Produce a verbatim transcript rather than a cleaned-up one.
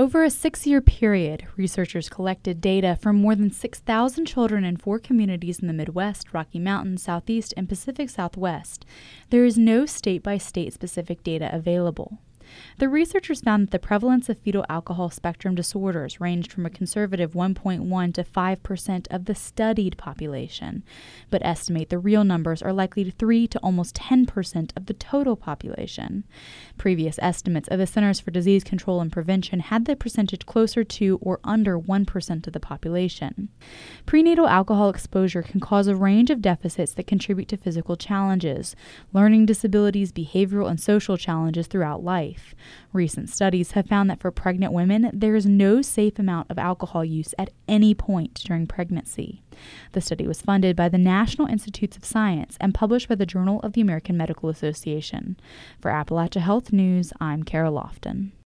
Over a six-year period, researchers collected data from more than six thousand children in four communities in the Midwest, Rocky Mountains, Southeast, and Pacific Southwest. There is no state-by-state specific data available. The researchers found that the prevalence of fetal alcohol spectrum disorders ranged from a conservative one point one to five percent of the studied population, but estimate the real numbers are likely to three to almost ten percent of the total population. Previous estimates of the Centers for Disease Control and Prevention had the percentage closer to or under one percent of the population. Prenatal alcohol exposure can cause a range of deficits that contribute to physical challenges, learning disabilities, behavioral and social challenges throughout life. Recent studies have found that for pregnant women, there is no safe amount of alcohol use at any point during pregnancy. The study was funded by the National Institutes of Science and published by the Journal of the American Medical Association. For Appalachia Health News, I'm Kara Lofton.